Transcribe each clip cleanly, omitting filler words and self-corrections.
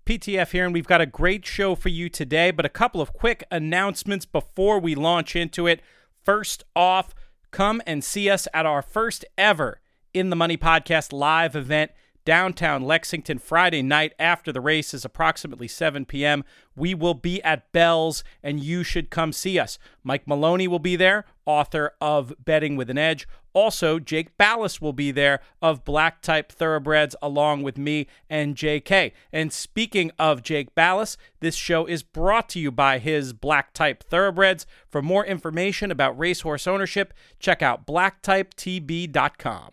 PTF here, and we've got a great show for you today, but a couple of quick announcements before we launch into it. First off, come and see us at our first ever In the Money Podcast live event downtown Lexington Friday night after the race is approximately 7 p.m. We will be at Bell's, and you should come see us. Mike Maloney will be there, author of Betting with an Edge. Also, Jake Ballas will be there of Black Type Thoroughbreds, along with me and JK. And speaking of Jake Ballas, this show is brought to you by his Black Type Thoroughbreds. For more information about racehorse ownership, check out blacktypetb.com.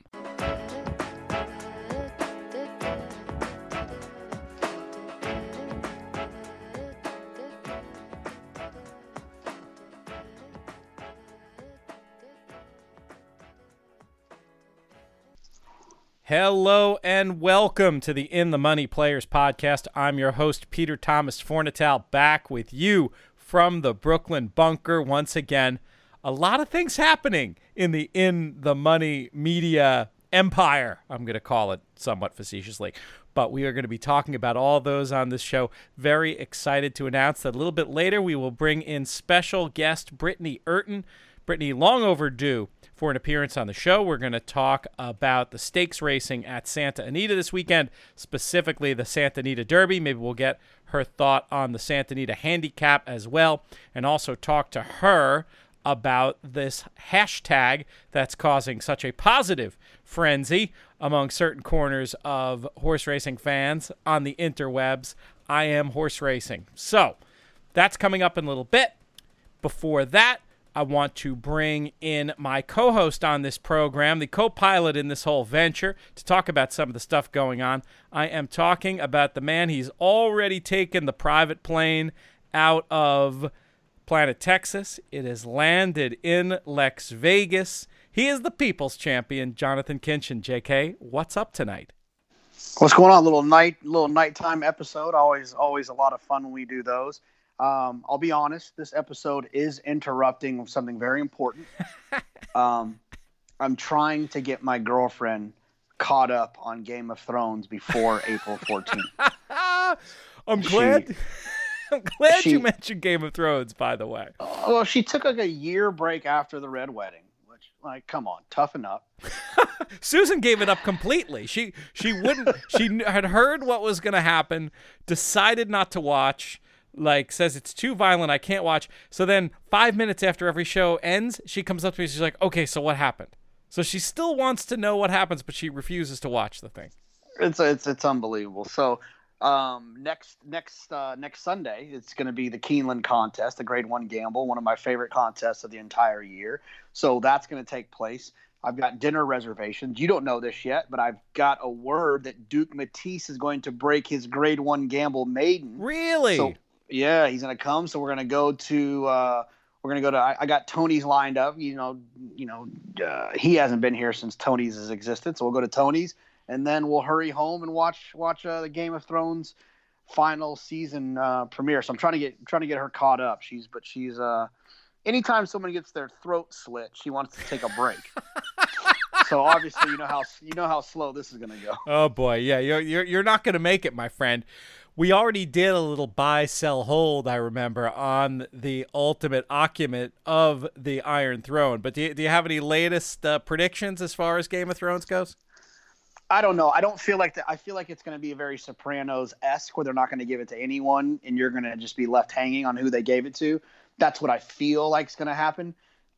Hello and welcome to the In the Money Players Podcast. I'm your host, Peter Thomas Fornatal, back with you from the Brooklyn bunker once again. A lot of things happening in the Money media empire, I'm going to call it somewhat facetiously. But we are going to be talking about all those on this show. Very excited to announce that a little bit later we will bring in special guest Brittany Earton. Brittany, long overdue for an appearance on the show. We're going to talk about the stakes racing at Santa Anita this weekend, specifically the Santa Anita Derby. Maybe we'll get her thought on the Santa Anita Handicap as well, and also talk to her about this hashtag that's causing such a positive frenzy among certain corners of horse racing fans on the interwebs. I am horse racing. So that's coming up in a little bit. Before that, I want to bring in my co-host on this program, the co-pilot in this whole venture, to talk about some of the stuff going on. I am talking about the man. He's already taken the private plane out of Planet Texas. It has landed in Lex Vegas. He is the people's champion, Jonathan Kinchin. JK, what's up tonight? What's going on? Little nighttime episode. Always a lot of fun when we do those. I'll be honest, this episode is interrupting with something very important. I'm trying to get my girlfriend caught up on Game of Thrones before April 14th. I'm glad you mentioned Game of Thrones, by the way. Well, she took like a year break after the Red Wedding, which, like, come on, toughen up. Susan gave it up completely. She wouldn't. She had heard what was going to happen, decided not to watch. Like, says it's too violent, I can't watch. So then 5 minutes after every show ends, she comes up to me, she's like, okay, so what happened? So she still wants to know what happens, but she refuses to watch the thing. It's unbelievable. So next Sunday, it's going to be the Keeneland contest, the Grade 1 Gamble, one of my favorite contests of the entire year. So that's going to take place. I've got dinner reservations. You don't know this yet, but I've got a word that Duke Matisse is going to break his Grade 1 Gamble maiden. Really? So, yeah, he's going to come. So we're going to go to I got Tony's lined up. He hasn't been here since Tony's has existed. So we'll go to Tony's, and then we'll hurry home and watch the Game of Thrones final season premiere. So I'm trying to get her caught up. She's anytime someone gets their throat slit, she wants to take a break. So obviously, you know how slow this is going to go. Oh boy, yeah, you're not going to make it, my friend. We already did a little buy, sell, hold, I remember, on the ultimate occupant of the Iron Throne. But do you have any latest predictions as far as Game of Thrones goes? I don't know. I don't feel like that. I feel like it's going to be a very Sopranos-esque, where they're not going to give it to anyone, and you're going to just be left hanging on who they gave it to. That's what I feel like is going to happen.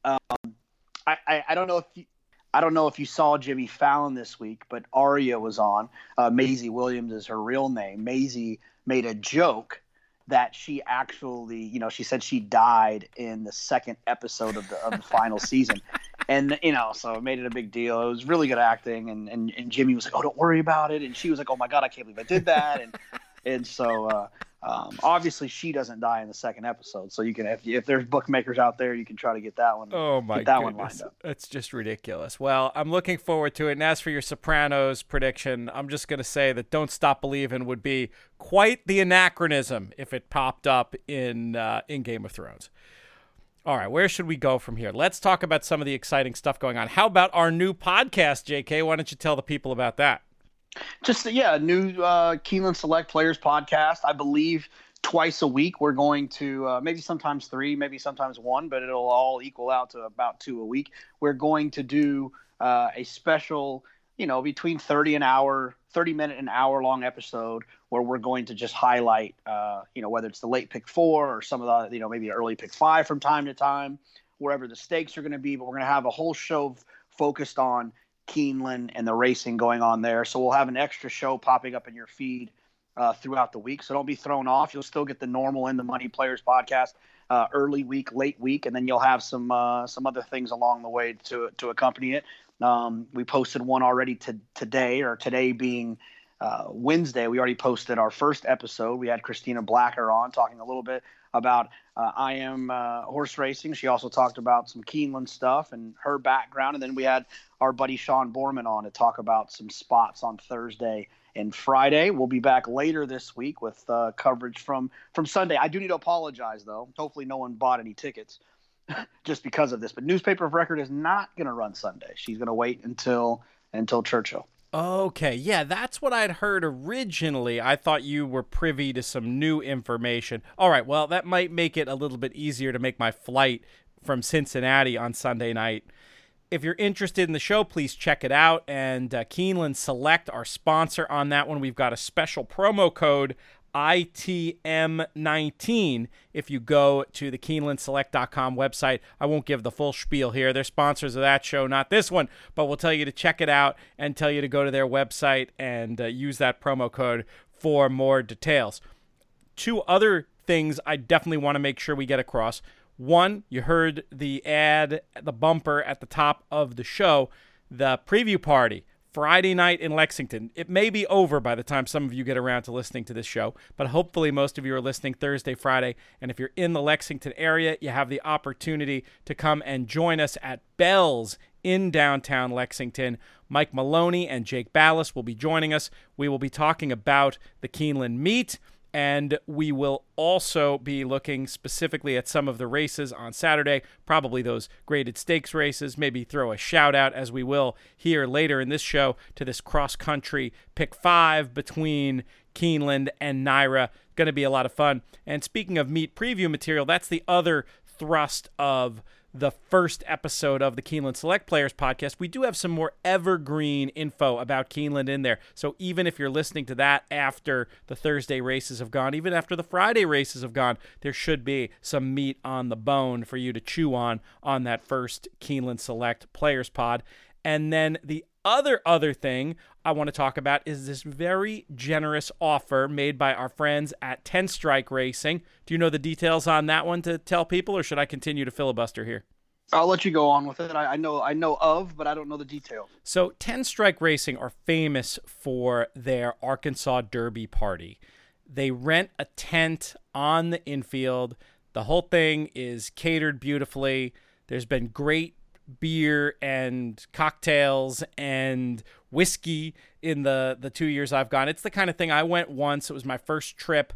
I don't know if you saw Jimmy Fallon this week, but Arya was on. Maisie Williams is her real name. Maisie made a joke that she actually, she said she died in the second episode of the final season. And, so it made it a big deal. It was really good acting. And Jimmy was like, oh, don't worry about it. And she was like, oh my God, I can't believe I did that. And so obviously she doesn't die in the second episode. So you can, if there's bookmakers out there, you can try to get that one. Oh my get that goodness. one lined up. That's just ridiculous. Well, I'm looking forward to it. And as for your Sopranos prediction, I'm just going to say that Don't Stop Believin' would be quite the anachronism if it popped up in Game of Thrones. All right, where should we go from here? Let's talk about some of the exciting stuff going on. How about our new podcast, JK? Why don't you tell the people about that? Just yeah, new Keeneland Select Players podcast. I believe twice a week we're going to maybe sometimes three, maybe sometimes one, but it'll all equal out to about two a week. We're going to do a special, between 30-minute and hour long episode where we're going to just highlight, whether it's the late pick 4 or some of the, maybe early pick 5 from time to time, wherever the stakes are going to be. But we're going to have a whole show focused on Keeneland and the racing going on there. So we'll have an extra show popping up in your feed throughout the week. So don't be thrown off. You'll still get the normal In the Money Players podcast, early week, late week, and then you'll have some other things along the way to accompany it. We posted one already today, or today being Wednesday. We already posted our first episode. We had Christina Blacker on talking a little bit about IM horse racing. She also talked about some Keeneland stuff and her background. And then we had our buddy Sean Borman on to talk about some spots on Thursday and Friday. We'll be back later this week with coverage from Sunday. I do need to apologize, though. Hopefully no one bought any tickets just because of this. But Newspaper of Record is not going to run Sunday. She's going to wait until Churchill. Okay, yeah, that's what I'd heard originally. I thought you were privy to some new information. All right, well, that might make it a little bit easier to make my flight from Cincinnati on Sunday night. If you're interested in the show, please check it out. And Keeneland Select, our sponsor on that one, we've got a special promo code, ITM19, if you go to the KeenelandSelect.com website. I won't give the full spiel here. They're sponsors of that show, not this one, but we'll tell you to check it out and tell you to go to their website and use that promo code for more details. Two other things I definitely want to make sure we get across. One, you heard the ad, the bumper at the top of the show, the preview party. Friday night in Lexington. It may be over by the time some of you get around to listening to this show, but hopefully most of you are listening Thursday, Friday. And if you're in the Lexington area, you have the opportunity to come and join us at Bell's in downtown Lexington. Mike Maloney and Jake Ballas will be joining us. We will be talking about the Keeneland meet, and we will also be looking specifically at some of the races on Saturday, probably those graded stakes races, maybe throw a shout out, as we will here later in this show, to this cross-country pick 5 between Keeneland and Naira. Going to be a lot of fun. And speaking of meet preview material, that's the other thrust of the first episode of the Keeneland Select Players podcast. We do have some more evergreen info about Keeneland in there. So even if you're listening to that after the Thursday races have gone, even after the Friday races have gone, there should be some meat on the bone for you to chew on that first Keeneland Select Players pod. And then the other thing I want to talk about is this very generous offer made by our friends at 10 Strike Racing. Do you know the details on that one to tell people, or should I continue to filibuster here? I'll let you go on with it. I know of, but I don't know the details. So 10 Strike Racing are famous for their Arkansas Derby party. They rent a tent on the infield. The whole thing is catered beautifully. There's been great beer and cocktails and whiskey in the 2 years I've gone. It's the kind of thing. I went once. It was my first trip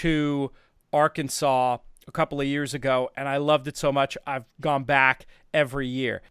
to Arkansas a couple of years ago, and I loved it so much I've gone back every year.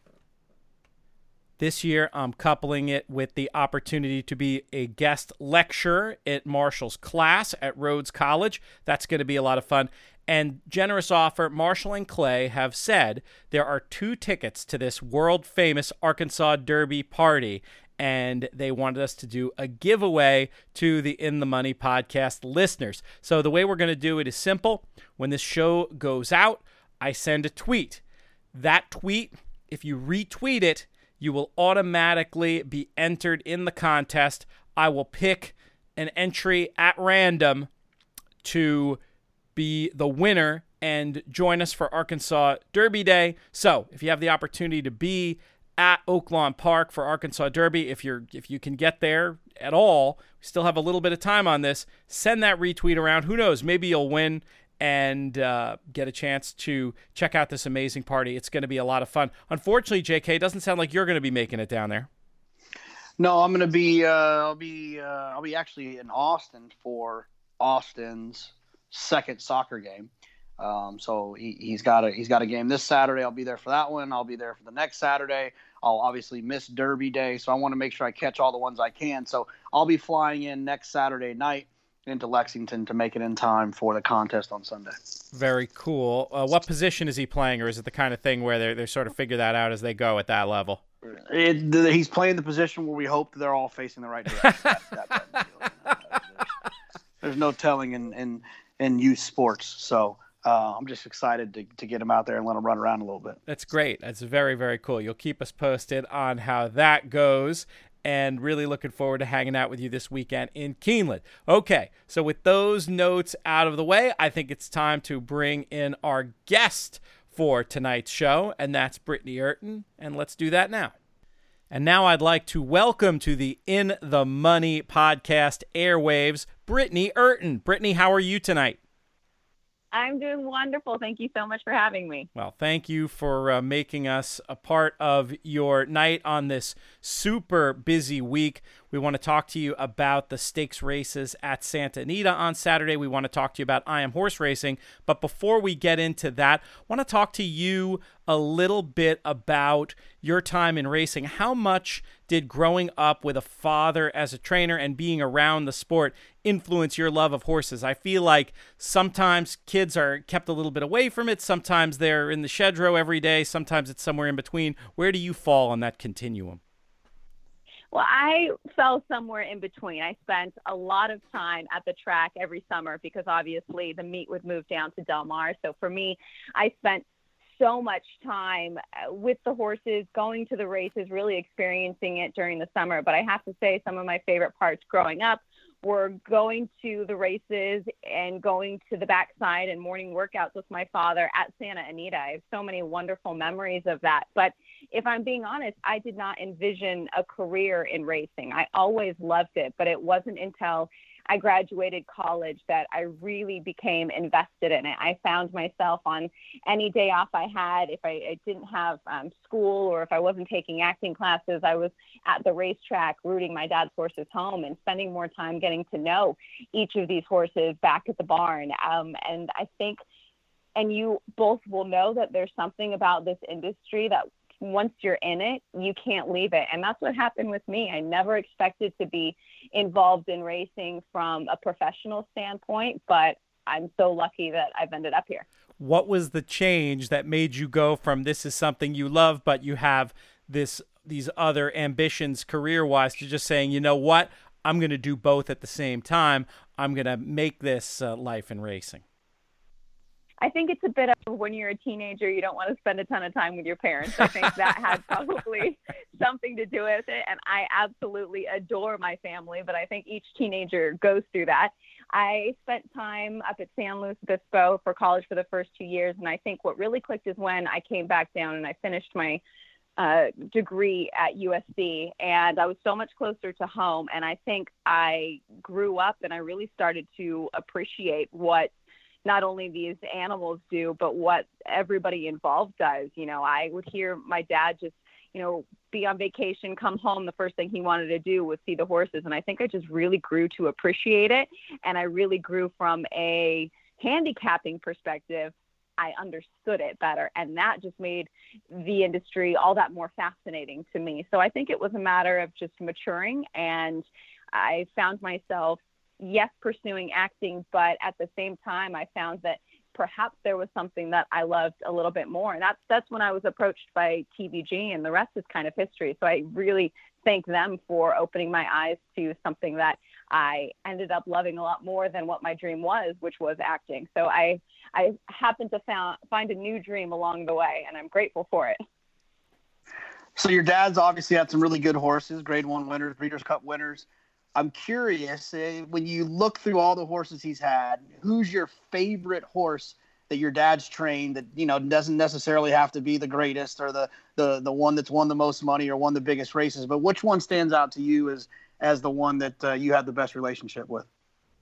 This year, I'm coupling it with the opportunity to be a guest lecturer at Marshall's class at Rhodes College. That's going to be a lot of fun. And generous offer, Marshall and Clay have said there are 2 tickets to this world-famous Arkansas Derby party, and they wanted us to do a giveaway to the In the Money podcast listeners. So the way we're going to do it is simple. When this show goes out, I send a tweet. That tweet, if you retweet it, you will automatically be entered in the contest. I will pick an entry at random to be the winner and join us for Arkansas Derby Day. So if you have the opportunity to be at Oaklawn Park for Arkansas Derby, if you can get there at all, we still have a little bit of time on this, send that retweet around. Who knows, maybe you'll win and get a chance to check out this amazing party. It's going to be a lot of fun. Unfortunately, JK, it doesn't sound like you're going to be making it down there. No, I'm going to be I'll be actually in Austin for Austin's second soccer game. So he's got a game this Saturday. I'll be there for that one. I'll be there for the next Saturday. I'll obviously miss Derby Day, so I want to make sure I catch all the ones I can. So I'll be flying in next Saturday night into Lexington to make it in time for the contest on Sunday. Very cool. What position is he playing, or is it the kind of thing where they sort of figure that out as they go at that level? He's playing the position where we hope they're all facing the right direction. There's no telling in youth sports, so I'm just excited to get him out there and let him run around a little bit. That's great. That's very, very cool. You'll keep us posted on how that goes, and really looking forward to hanging out with you this weekend in Keeneland. Okay, so with those notes out of the way, I think it's time to bring in our guest for tonight's show, and that's Brittany Eurton, and let's do that now. And now I'd like to welcome to the In the Money podcast airwaves, Brittany Eurton. Brittany, how are you tonight? I'm doing wonderful. Thank you so much for having me. Well, thank you for making us a part of your night on this super busy week. We want to talk to you about the stakes races at Santa Anita on Saturday. We want to talk to you about I Am Horse Racing. But before we get into that, I want to talk to you a little bit about your time in racing. How much did growing up with a father as a trainer and being around the sport influence your love of horses? I feel like sometimes kids are kept a little bit away from it. Sometimes they're in the shed row every day. Sometimes it's somewhere in between. Where do you fall on that continuum? Well, I fell somewhere in between. I spent a lot of time at the track every summer because obviously the meet would move down to Del Mar. So for me, I spent so much time with the horses, going to the races, really experiencing it during the summer. But I have to say some of my favorite parts growing up were going to the races and going to the backside and morning workouts with my father at Santa Anita. I have so many wonderful memories of that. But if I'm being honest, I did not envision a career in racing. I always loved it, but it wasn't until I graduated college that I really became invested in it. I found myself on any day off I had, if I didn't have school or if I wasn't taking acting classes, I was at the racetrack rooting my dad's horses home and spending more time getting to know each of these horses back at the barn. And I think, and you both will know that there's something about this industry that once you're in it, you can't leave it. And that's what happened with me. I never expected to be involved in racing from a professional standpoint, but I'm so lucky that I've ended up here. What was the change that made you go from this is something you love, but you have these other ambitions career-wise, to just saying, you know what, I'm going to do both at the same time. I'm going to make this life in racing? I think it's a bit of when you're a teenager, you don't want to spend a ton of time with your parents. I think that had probably something to do with it. And I absolutely adore my family, but I think each teenager goes through that. I spent time up at San Luis Obispo for college for the first 2 years. And I think what really clicked is when I came back down and I finished my degree at USC, and I was so much closer to home. And I think I grew up and I really started to appreciate what not only these animals do, but what everybody involved does. You know, I would hear my dad just, you know, be on vacation, come home. The first thing he wanted to do was see the horses. And I think I just really grew to appreciate it. And I really grew from a handicapping perspective. I understood it better. And that just made the industry all that more fascinating to me. So I think it was a matter of just maturing. And I found myself, yes, pursuing acting, but at the same time, I found that perhaps there was something that I loved a little bit more. And that's when I was approached by TVG, and the rest is kind of history. So I really thank them for opening my eyes to something that I ended up loving a lot more than what my dream was, which was acting. So I happened to find a new dream along the way, and I'm grateful for it. So your dad's obviously had some really good horses, Grade 1 winners, Breeders' Cup winners. I'm curious, when you look through all the horses he's had, who's your favorite horse that your dad's trained that, you know, doesn't necessarily have to be the greatest or the one that's won the most money or won the biggest races, but which one stands out to you as the one that you have the best relationship with?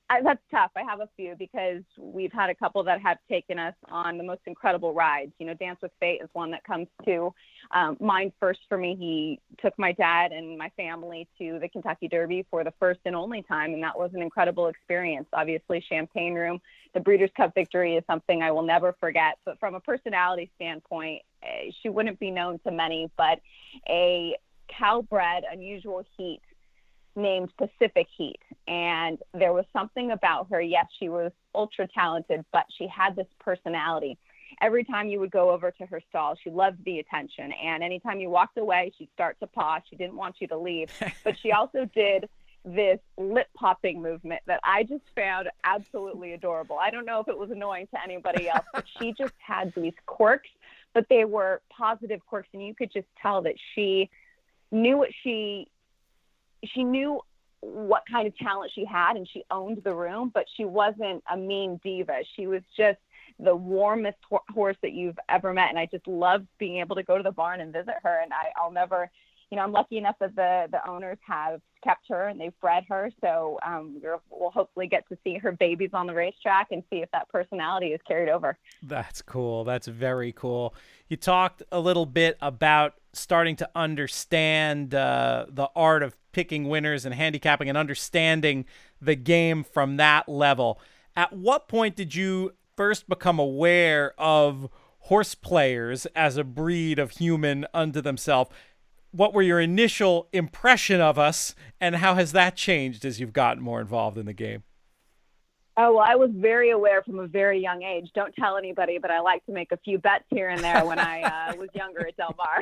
That's tough. I have a few because we've had a couple that have taken us on the most incredible rides. Dance with Fate is one that comes to mind first for me. He took my dad and my family to the Kentucky Derby for the first and only time, and that was an incredible experience. Obviously, Champagne Room, the Breeders' Cup victory is something I will never forget. But from a personality standpoint, she wouldn't be known to many, but a cow-bred, unusual heat named Pacific Heat. And there was something about her. Yes, she was ultra talented, but she had this personality. Every time you would go over to her stall, she loved the attention. And anytime you walked away, she'd start to paw. She didn't want you to leave. But she also did this lip popping movement that I just found absolutely adorable. I don't know if it was annoying to anybody else, but she just had these quirks, but they were positive quirks. And you could just tell that she knew what she knew what kind of talent she had, and she owned the room, but she wasn't a mean diva. She was just the warmest horse that you've ever met. And I just loved being able to go to the barn and visit her. And I'll never, I'm lucky enough that the owners have kept her and they've bred her. So we'll hopefully get to see her babies on the racetrack and see if that personality is carried over. That's cool. That's very cool. You talked a little bit about starting to understand the art of picking winners and handicapping and understanding the game from that level. At what point did you first become aware of horse players as a breed of human unto themselves? What were your initial impression of us, and how has that changed as you've gotten more involved in the game? Oh, well, I was very aware from a very young age. Don't tell anybody, but I like to make a few bets here and there when I was younger at Del Mar.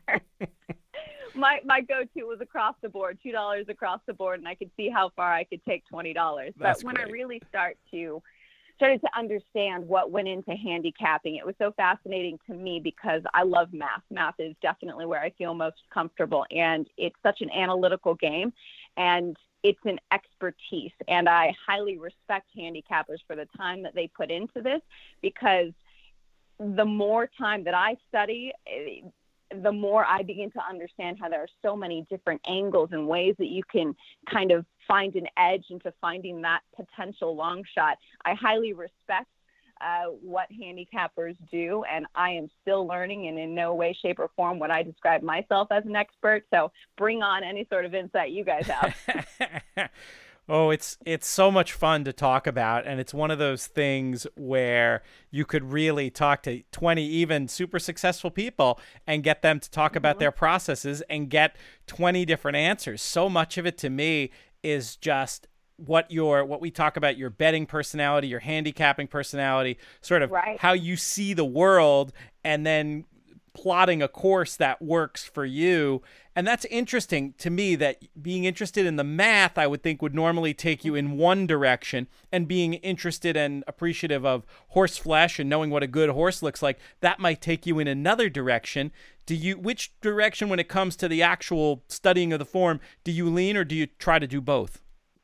My go-to was across the board, $2 across the board, and I could see how far I could take $20. But when I really started to understand what went into handicapping, it was so fascinating to me because I love math. Math is definitely where I feel most comfortable, and it's such an analytical game, and it's an expertise. And I highly respect handicappers for the time that they put into this, because the more time that I study, the more I begin to understand how there are so many different angles and ways that you can kind of find an edge into finding that potential long shot. I highly respect what handicappers do, and I am still learning, and in no way, shape, or form would I describe myself as an expert. So bring on any sort of insight you guys have. Oh, it's so much fun to talk about, and it's one of those things where you could really talk to 20 even super successful people and get them to talk about their processes and get 20 different answers. So much of it to me is just what we talk about, your betting personality, your handicapping personality, sort of how you see the world, and then plotting a course that works for you. And that's interesting to me, that being interested in the math, I would think, would normally take you in one direction, and being interested and appreciative of horse flesh and knowing what a good horse looks like, that might take you in another direction. Which direction, when it comes to the actual studying of the form, do you lean, or do you try to do both?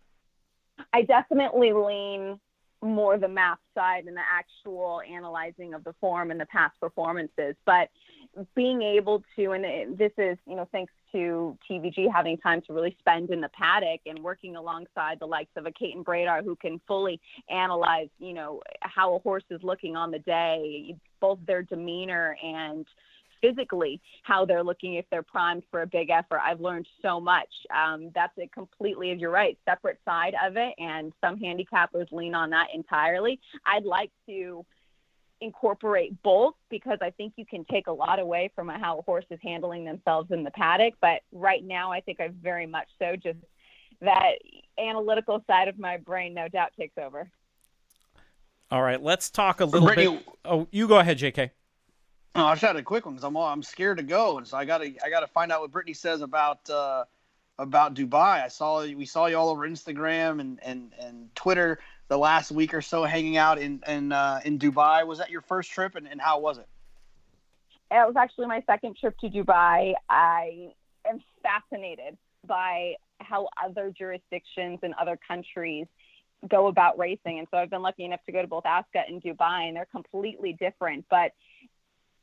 I definitely lean more the math side and the actual analyzing of the form and the past performances. But being able to, and this is, thanks to TVG having time to really spend in the paddock and working alongside the likes of a Caton Bradar, who can fully analyze, how a horse is looking on the day, both their demeanor and physically how they're looking, if they're primed for a big effort. I've learned so much. That's a completely, you're right, separate side of it, and some handicappers lean on that entirely. I'd like to incorporate both, because I think you can take a lot away from how a horse is handling themselves in the paddock. But right now, I think I very much so just that analytical side of my brain no doubt takes over. All right, let's talk a little bit. Oh, you go ahead, JK. No, I just had a quick one because I'm scared to go, and so I gotta find out what Brittany says about Dubai. We saw you all over Instagram and Twitter the last week or so, hanging out in Dubai. Was that your first trip, and how was it? It was actually my second trip to Dubai. I am fascinated by how other jurisdictions and other countries go about racing, and so I've been lucky enough to go to both Ascot and Dubai, and they're completely different, but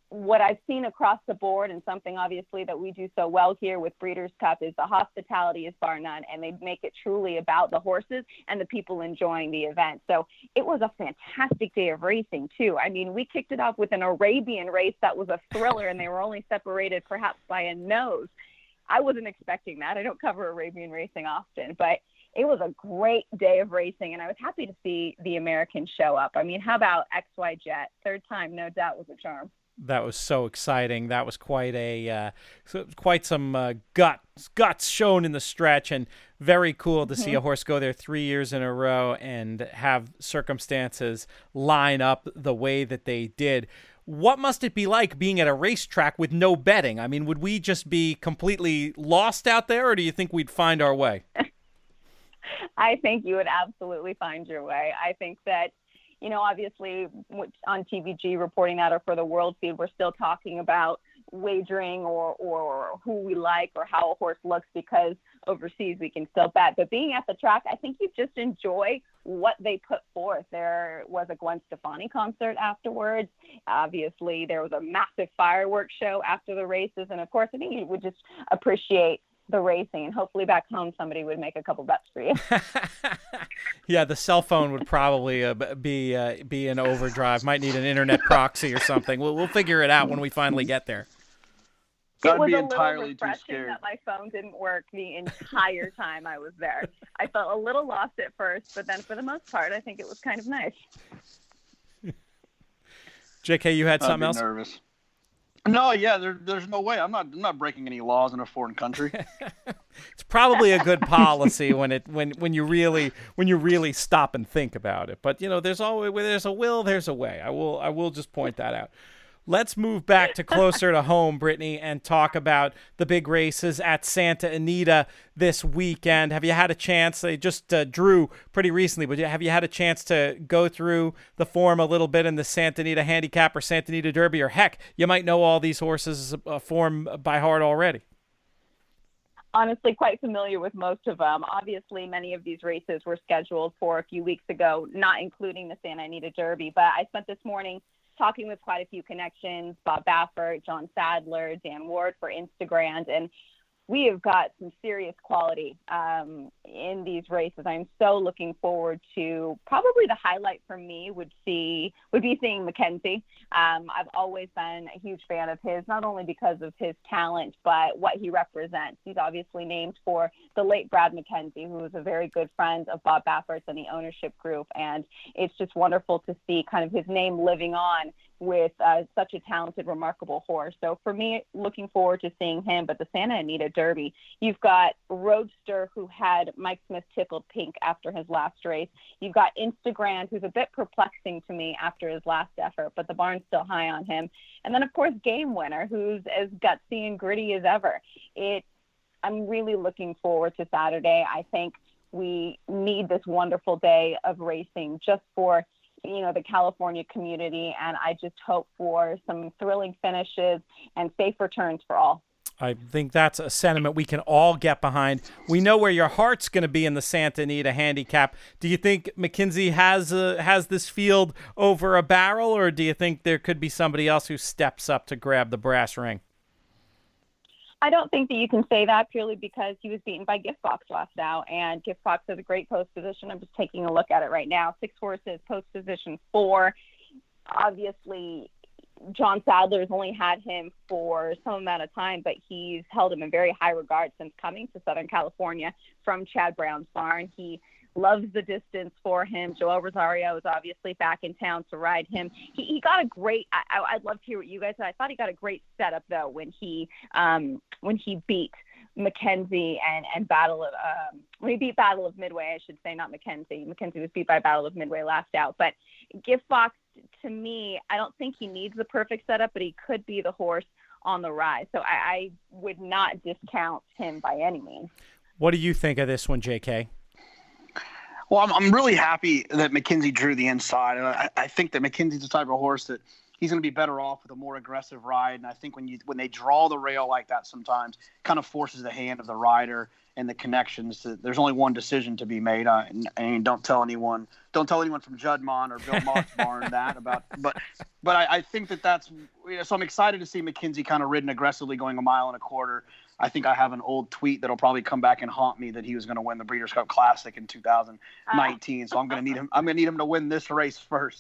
what I've seen across the board, and something obviously that we do so well here with Breeders' Cup, is the hospitality is bar none, and they make it truly about the horses and the people enjoying the event. So it was a fantastic day of racing too. I mean, we kicked it off with an Arabian race that was a thriller, and they were only separated perhaps by a nose. I wasn't expecting that. I don't cover Arabian racing often, but it was a great day of racing, and I was happy to see the Americans show up. I mean, how about XY Jet? Third time, no doubt, was a charm. That was so exciting. That was quite some guts shown in the stretch, and very cool to see a horse go there 3 years in a row and have circumstances line up the way that they did. What must it be like being at a racetrack with no betting? I mean, would we just be completely lost out there, or do you think we'd find our way? I think you would absolutely find your way. I think that, you know, obviously on TVG reporting that, or for the world feed, we're still talking about wagering or who we like or how a horse looks, because overseas we can still bet. But being at the track, I think you just enjoy what they put forth. There was a Gwen Stefani concert afterwards. Obviously, there was a massive fireworks show after the races. And of course, I think you would just appreciate the racing, and hopefully back home somebody would make a couple bets for you. Yeah, the cell phone would probably be in overdrive. Might need an internet proxy or something. We'll figure it out when we finally get there. I'd was be a entirely little too scared that my phone didn't work the entire time I was there. I felt a little lost at first, but then for the most part, I think it was kind of nice. JK, you had something else? Nervous. No, yeah, there's no way. I'm not breaking any laws in a foreign country. It's probably a good policy when you really stop and think about it. But you know, there's always where there's a will, there's a way. I will just point that out. Let's move back to closer to home, Brittany, and talk about the big races at Santa Anita this weekend. Have you had a chance? They just drew pretty recently, but have you had a chance to go through the form a little bit in the Santa Anita Handicap or Santa Anita Derby? Or heck, you might know all these horses' form by heart already. Honestly, quite familiar with most of them. Obviously, many of these races were scheduled for a few weeks ago, not including the Santa Anita Derby. But I spent this morning talking with quite a few connections, Bob Baffert, John Sadler, Dan Ward for Instagram, and we have got some serious quality in these races. I'm so looking forward to, probably the highlight for me would be seeing Mackenzie. I've always been a huge fan of his, not only because of his talent, but what he represents. He's obviously named for the late Brad Mackenzie, who was a very good friend of Bob Baffert's and the ownership group. And it's just wonderful to see kind of his name living on with such a talented, remarkable horse. So for me, looking forward to seeing him. But the Santa Anita Derby, you've got Roadster, who had Mike Smith tickled pink after his last race. You've got Instagram, who's a bit perplexing to me after his last effort, but the barn's still high on him. And then, of course, Game Winner, who's as gutsy and gritty as ever. I'm really looking forward to Saturday. I think we need this wonderful day of racing just for the California community, and I just hope for some thrilling finishes and safe returns for all. I think that's a sentiment we can all get behind. We know where your heart's going to be in the Santa Anita Handicap. Do you think Mackenzie has this field over a barrel, or do you think there could be somebody else who steps up to grab the brass ring? I don't think that you can say that, purely because he was beaten by Gift Box last out, and Gift Box has a great post position. I'm just taking a look at it right now. 6 horses, post position 4. Obviously, John Sadler has only had him for some amount of time, but he's held him in very high regard since coming to Southern California from Chad Brown's barn. He loves the distance for him. Joel Rosario is obviously back in town to ride him. He got a great, I'd love to hear what you guys said. I thought he got a great setup, though, when he beat Mackenzie and when he beat Battle of Midway, I should say, not Mackenzie. Mackenzie was beat by Battle of Midway last out. But Gift Box, to me, I don't think he needs the perfect setup, but he could be the horse on the rise. So I would not discount him by any means. What do you think of this one, JK? Well, I'm really happy that Mackenzie drew the inside. And I think that Mackenzie's the type of horse that he's going to be better off with a more aggressive ride. And I think when they draw the rail like that, sometimes kind of forces the hand of the rider and the connections. There's only one decision to be made, and don't tell anyone from Juddmonte or Bill Mock's barn that about. But I think that's so. I'm excited to see Mackenzie kind of ridden aggressively, going 1.25 miles. I think I have an old tweet that'll probably come back and haunt me that he was going to win the Breeders' Cup Classic in 2019. So I'm going to need him. I'm going to need him to win this race first.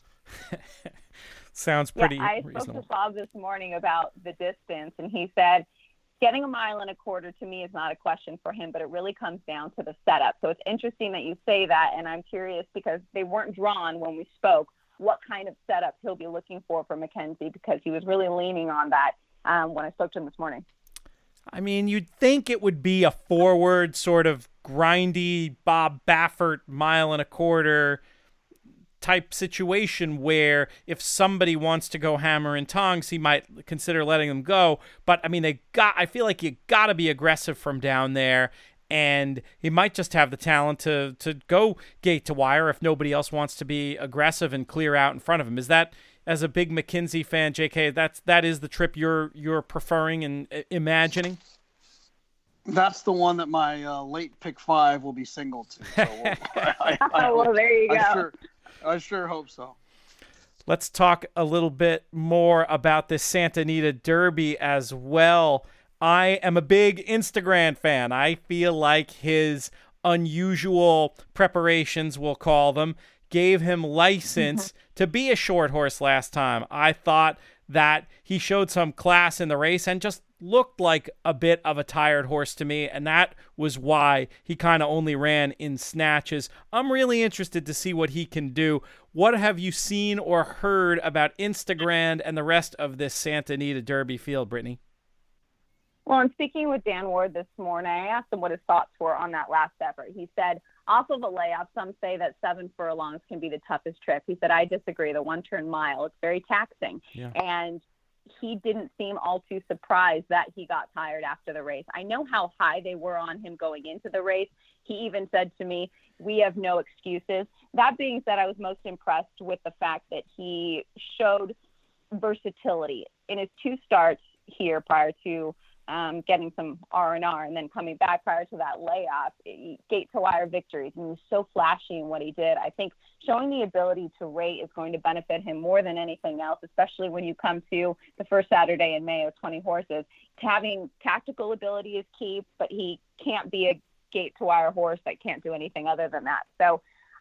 Sounds pretty I reasonable. spoke to Bob this morning about the distance, and he said getting 1.25 miles to me is not a question for him, but it really comes down to the setup. So it's interesting that you say that, and I'm curious because they weren't drawn when we spoke what kind of setup he'll be looking for Mackenzie, because he was really leaning on that when I spoke to him this morning. I mean, you'd think it would be a forward sort of grindy Bob Baffert 1.25 miles type situation where if somebody wants to go hammer and tongs, he might consider letting them go. But I mean, I feel like you got to be aggressive from down there, and he might just have the talent to go gate to wire if nobody else wants to be aggressive and clear out in front of him. Is that, as a big Mackenzie fan, JK, that is the trip you're preferring and imagining? That's the one that my late pick 5 will be single to. So well, there you go. I sure hope so. Let's talk a little bit more about this Santa Anita Derby as well. I am a big Instagram fan. I feel like his unusual preparations, we'll call them, gave him license to be a short horse last time. I thought that he showed some class in the race and just looked like a bit of a tired horse to me, and that was why he kind of only ran in snatches. I'm really interested to see what he can do. What have you seen or heard about Instagram and the rest of this Santa Anita Derby field, Brittany? Well, in speaking with Dan Ward this morning, I asked him what his thoughts were on that last effort. He said, off of a layoff, some say that 7 furlongs can be the toughest trip. He said, I disagree. The 1-turn mile, it's very taxing. Yeah. And he didn't seem all too surprised that he got tired after the race. I know how high they were on him going into the race. He even said to me, we have no excuses. That being said, I was most impressed with the fact that he showed versatility in his 2 starts here prior to getting some R&R and then coming back prior to that layoff, gate to wire victories. And he was so flashy in what he did. I think showing the ability to rate is going to benefit him more than anything else, especially when you come to the first Saturday in May of 20 horses. Having tactical ability is key, but he can't be a gate to wire horse that can't do anything other than that. So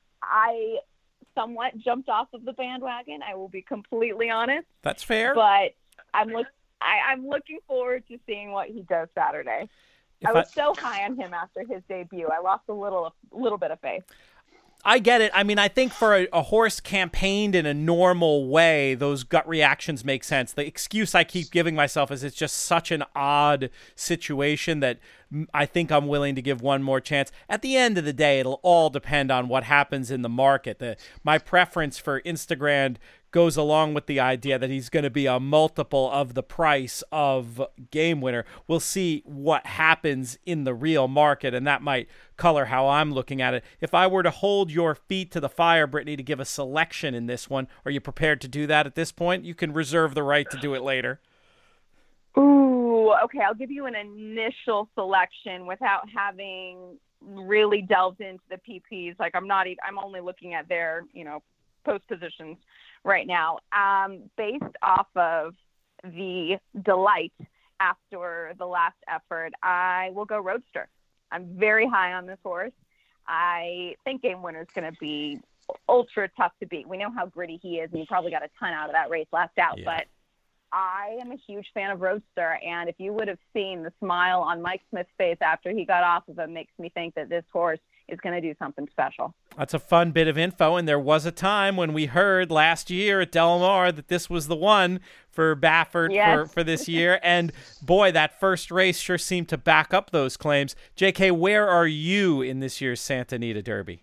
I somewhat jumped off of the bandwagon. I will be completely honest. That's fair. But I'm looking forward to seeing what he does Saturday. I was so high on him after his debut. I lost a little bit of faith. I get it. I mean, I think for a horse campaigned in a normal way, those gut reactions make sense. The excuse I keep giving myself is it's just such an odd situation that I think I'm willing to give one more chance. At the end of the day, it'll all depend on what happens in the market. My preference for Instagram goes along with the idea that he's going to be a multiple of the price of Game Winner. We'll see what happens in the real market, and that might color how I'm looking at it. If I were to hold your feet to the fire, Brittany, to give a selection in this one, are you prepared to do that at this point? You can reserve the right to do it later. Ooh, okay. I'll give you an initial selection without having really delved into the PPs. Like I'm only looking at their, post positions right now. Based off of the delight after the last effort, I will go Roadster. I'm very high on this horse. I think Game Winner is going to be ultra tough to beat. We know how gritty he is, and he probably got a ton out of that race last out, but I am a huge fan of Roadster, and if you would have seen the smile on Mike Smith's face after he got off of him, makes me think that this horse is going to do something special. That's a fun bit of info, and there was a time when we heard last year at Del Mar that this was the one for Baffert for this year, and boy, that first race sure seemed to back up those claims. JK, where are you in this year's Santa Anita Derby?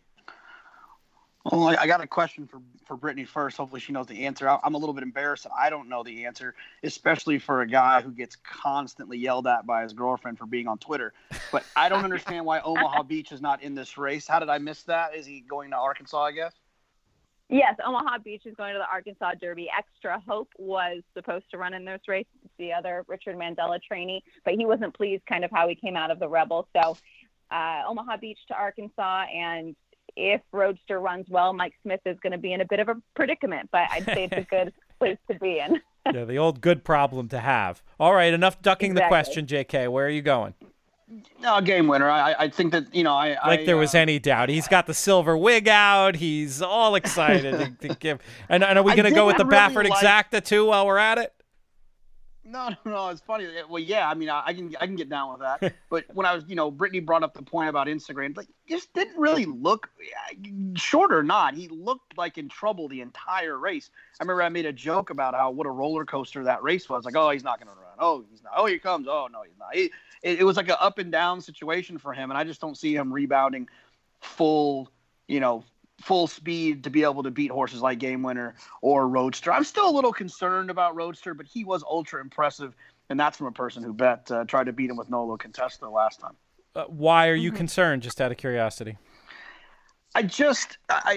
Well, I got a question for Brittany first. Hopefully she knows the answer. I'm a little bit embarrassed that I don't know the answer, especially for a guy who gets constantly yelled at by his girlfriend for being on Twitter. But I don't understand why Omaha Beach is not in this race. How did I miss that? Is he going to Arkansas, I guess? Yes, Omaha Beach is going to the Arkansas Derby. Extra Hope was supposed to run in this race, the other Richard Mandela trainee, but he wasn't pleased kind of how he came out of the Rebel. So Omaha Beach to Arkansas, and if Roadster runs well, Mike Smith is going to be in a bit of a predicament, but I'd say it's a good place to be in. Yeah, the old good problem to have. All right, enough ducking the question, JK. Where are you going? No, Game Winner. I think that, there was any doubt. He's got the silver wig out. He's all excited to give. And are we going to go with the really Baffert Exacta too while we're at it? No. It's funny. Well, yeah. I mean, I can get down with that. But when I was, Brittany brought up the point about Instagram, like, just didn't really look, short or not, he looked like in trouble the entire race. I remember I made a joke about what a roller coaster that race was. Like, oh, he's not going to run. Oh, he's not. Oh, here he comes. Oh, no, he's not. It was like an up and down situation for him, and I just don't see him rebounding full speed to be able to beat horses like Game Winner or Roadster. I'm still a little concerned about Roadster, but he was ultra impressive, and that's from a person who tried to beat him with Nolo Contesta last time. Why are you concerned? Just out of curiosity. I just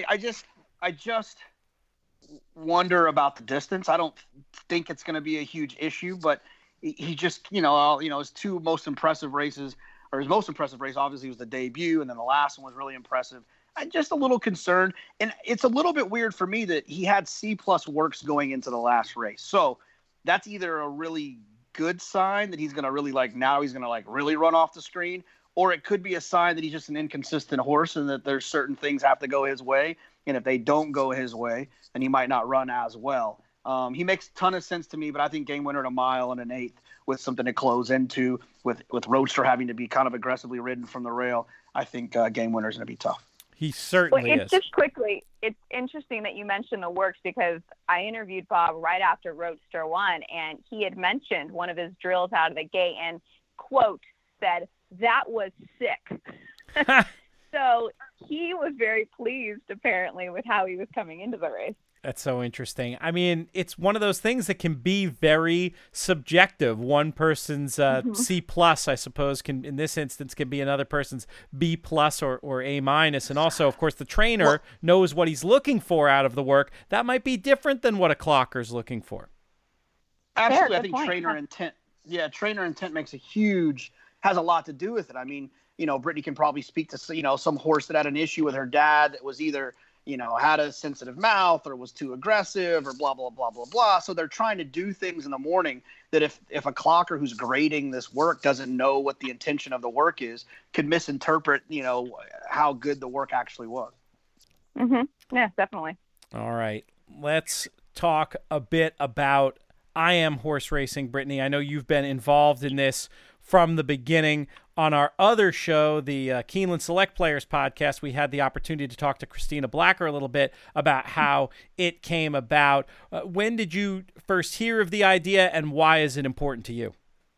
wonder about the distance. I don't think it's going to be a huge issue, but he just, his two most impressive races, or his most impressive race obviously was the debut, and then the last one was really impressive. I'm just a little concerned, and it's a little bit weird for me that he had C+ works going into the last race. So that's either a really good sign that he's going to really now he's going to really run off the screen, or it could be a sign that he's just an inconsistent horse and that there's certain things have to go his way. And if they don't go his way, then he might not run as well. He makes a ton of sense to me, but I think Game Winner at a mile and an eighth with something to close into, with Roadster having to be kind of aggressively ridden from the rail, I think Game Winner is going to be tough. He certainly is. Just quickly, it's interesting that you mentioned the works, because I interviewed Bob right after Roadster won, and he had mentioned one of his drills out of the gate and, quote, said, "That was sick." So he was very pleased, apparently, with how he was coming into the race. That's so interesting. I mean, it's one of those things that can be very subjective. One person's C+, I suppose, in this instance, can be another person's B+ or A-. And also, of course, the trainer knows what he's looking for out of the work. That might be different than what a clocker's looking for. Absolutely. I think trainer intent has a lot to do with it. I mean, Brittany can probably speak to, some horse that had an issue with her dad that was either had a sensitive mouth or was too aggressive or blah, blah, blah, blah, blah. So they're trying to do things in the morning that if a clocker who's grading this work doesn't know what the intention of the work is, could misinterpret, how good the work actually was. Yeah, definitely. All right. Let's talk a bit about I Am Horse Racing, Brittany. I know you've been involved in this from the beginning. On our other show, the Keeneland Select Players podcast, we had the opportunity to talk to Christina Blacker a little bit about how it came about. When did you first hear of the idea, and why is it important to you?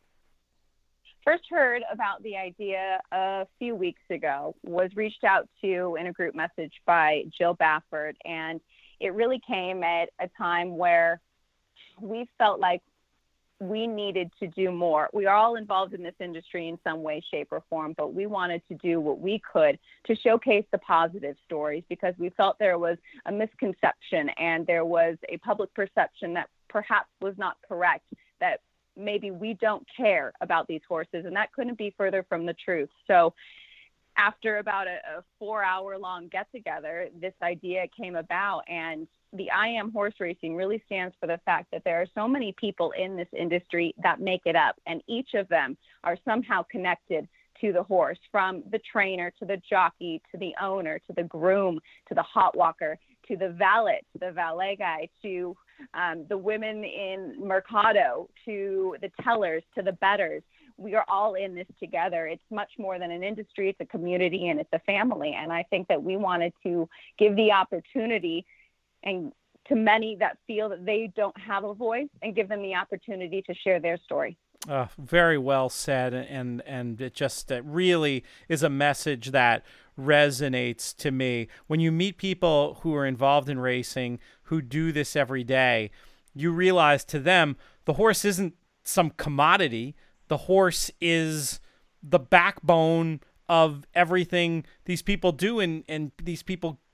First heard about the idea a few weeks ago, was reached out to in a group message by Jill Baffert, and it really came at a time where we felt like we needed to do more. We are all involved in this industry in some way, shape, or form, but we wanted to do what we could to showcase the positive stories, because we felt there was a misconception and there was a public perception that perhaps was not correct, that maybe we don't care about these horses, and that couldn't be further from the truth. So after about a 4-hour-long get-together, this idea came about, and the I Am Horse Racing really stands for the fact that there are so many people in this industry that make it up, and each of them are somehow connected to the horse, from the trainer to the jockey to the owner to the groom to the hot walker to the valet guy to the women in Mercado to the tellers to the bettors. We are all in this together. It's much more than an industry. It's a community and it's a family. And I think that we wanted to give the opportunity and to many that feel that they don't have a voice, and give them the opportunity to share their story. Very well said, and it just really is a message that resonates to me. When you meet people who are involved in racing, who do this every day, you realize to them the horse isn't some commodity. The horse is the backbone of everything these people do, and these people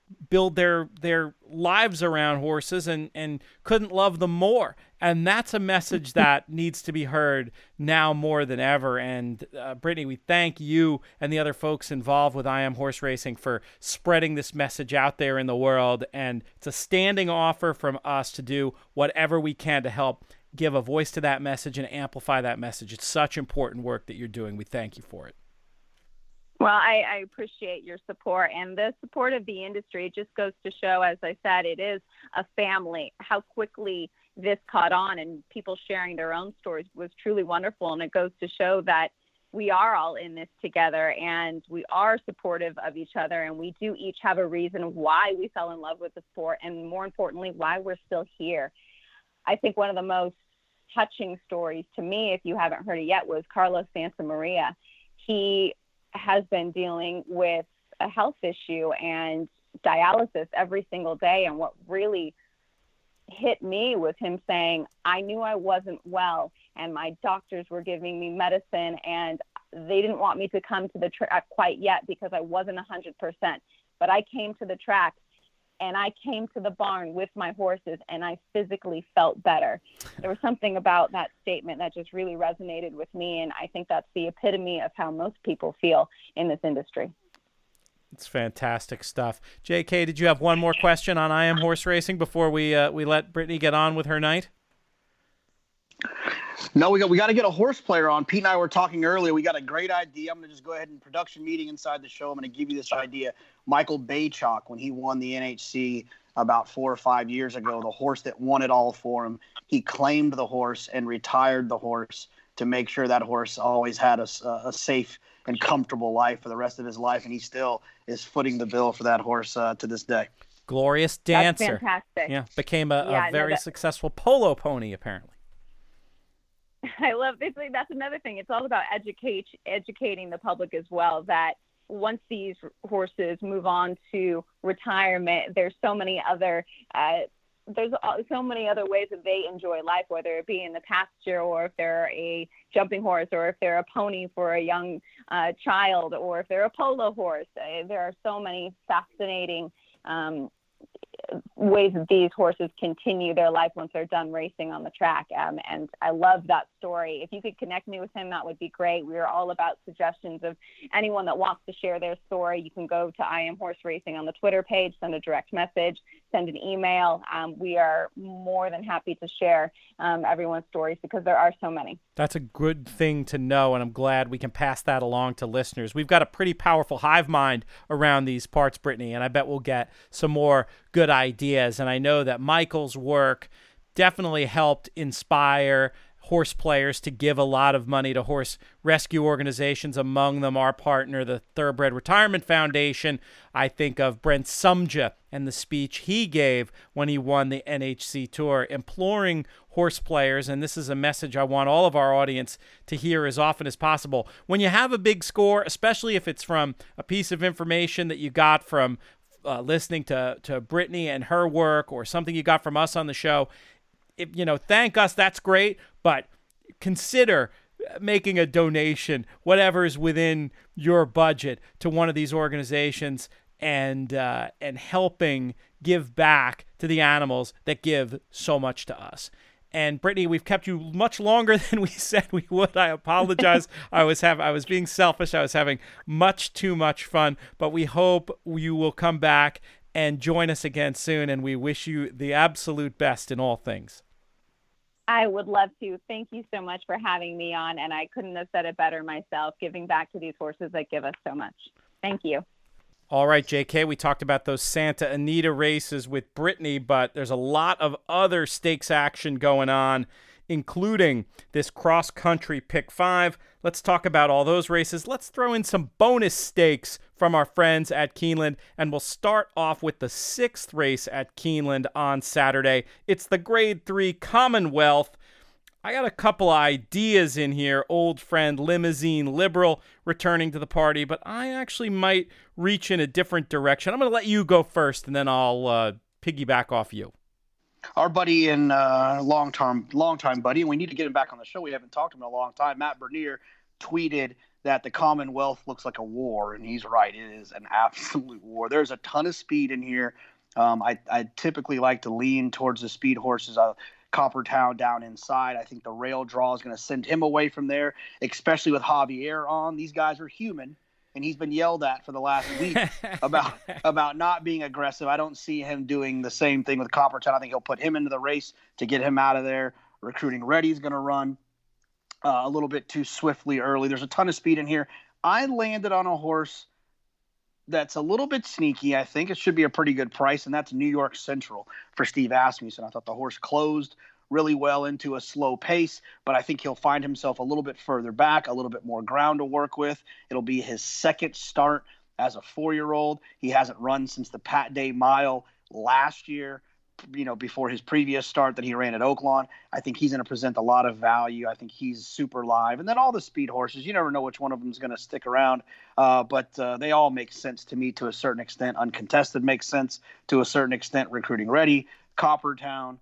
build their lives around horses and couldn't love them more. And that's a message that needs to be heard now more than ever. And Brittany, we thank you and the other folks involved with I Am Horse Racing for spreading this message out there in the world. And it's a standing offer from us to do whatever we can to help give a voice to that message and amplify that message. It's such important work that you're doing. We thank you for it. Well, I appreciate your support and the support of the industry. It just goes to show, as I said, it is a family. How quickly this caught on and people sharing their own stories was truly wonderful. And it goes to show that we are all in this together and we are supportive of each other. And we do each have a reason why we fell in love with the sport and, more importantly, why we're still here. I think one of the most touching stories to me, if you haven't heard it yet, was Carlos Santamaria. He has been dealing with a health issue and dialysis every single day. And what really hit me was him saying, I knew I wasn't well and my doctors were giving me medicine and they didn't want me to come to the track quite yet because I wasn't 100%. But I came to the track and I came to the barn with my horses and I physically felt better. There was something about that statement that just really resonated with me. And I think that's the epitome of how most people feel in this industry. It's fantastic stuff. JK, did you have one more question on I Am Horse Racing before we let Brittany get on with her night? No, we got to get a horse player on. Pete and I were talking earlier. We got a great idea. I'm going to just go ahead and production meeting inside the show. I'm going to give you this idea. Michael Baychok, when he won the NHC about 4 or 5 years ago, the horse that won it all for him, he claimed the horse and retired the horse to make sure that horse always had a safe and comfortable life for the rest of his life. And he still is footing the bill for that horse to this day. Glorious Dancer. That's fantastic. Yeah, became a very successful polo pony, apparently. I love this. That's another thing. It's all about educating the public as well, that once these horses move on to retirement, there's so many other ways that they enjoy life, whether it be in the pasture or if they're a jumping horse or if they're a pony for a young child or if they're a polo horse. There are so many fascinating ways that these horses continue their life once they're done racing on the track. And I love that story. If you could connect me with him, that would be great. We are all about suggestions of anyone that wants to share their story. You can go to I Am Horse Racing on the Twitter page, send a direct message, send an email. We are more than happy to share everyone's stories because there are so many. That's a good thing to know, and I'm glad we can pass that along to listeners. We've got a pretty powerful hive mind around these parts, Brittany, and I bet we'll get some more good ideas. And I know that Michael's work definitely helped inspire horse players to give a lot of money to horse rescue organizations, among them our partner, the Thoroughbred Retirement Foundation. I think of Brent Sumja and the speech he gave when he won the NHC Tour, imploring horse players, and this is a message I want all of our audience to hear as often as possible. When you have a big score, especially if it's from a piece of information that you got from listening to Brittany and her work or something you got from us on the show, thank us, that's great, but consider making a donation, whatever is within your budget, to one of these organizations and helping give back to the animals that give so much to us. And Brittany, we've kept you much longer than we said we would. I apologize. I was being selfish. I was having much too much fun, but we hope you will come back and join us again soon, and we wish you the absolute best in all things. I would love to. Thank you so much for having me on, and I couldn't have said it better myself, giving back to these horses that give us so much. Thank you. All right, JK, we talked about those Santa Anita races with Brittany, but there's a lot of other stakes action going on, including this cross-country Pick 5. Let's talk about all those races. Let's throw in some bonus stakes from our friends at Keeneland, and we'll start off with the 6th race at Keeneland on Saturday. It's the Grade 3 Commonwealth. I got a couple ideas in here. Old friend Limousine Liberal returning to the party, but I actually might reach in a different direction. I'm going to let you go first, and then I'll piggyback off you. Our buddy and long time buddy, and we need to get him back on the show. We haven't talked to him in a long time. Matt Bernier tweeted that the Commonwealth looks like a war, and he's right. It is an absolute war. There's a ton of speed in here. I typically like to lean towards the speed horses. Coppertown down inside. I think the rail draw is going to send him away from there, especially with Javier on. These guys are human, and he's been yelled at for the last week about not being aggressive. I don't see him doing the same thing with Coppertown. I think he'll put him into the race to get him out of there. Recruiting Ready is going to run a little bit too swiftly early. There's a ton of speed in here. I landed on a horse that's a little bit sneaky. I think it should be a pretty good price, and that's New York Central for Steve Asmussen. I thought the horse closed really well into a slow pace, but I think he'll find himself a little bit further back, a little bit more ground to work with. It'll be his second start as a 4-year-old. He hasn't run since the Pat Day Mile last year, before his previous start that he ran at Oaklawn. I think he's going to present a lot of value. I think he's super live. And then all the speed horses, you never know which one of them is going to stick around, but they all make sense to me to a certain extent. Uncontested makes sense to a certain extent. Recruiting Ready, Coppertown,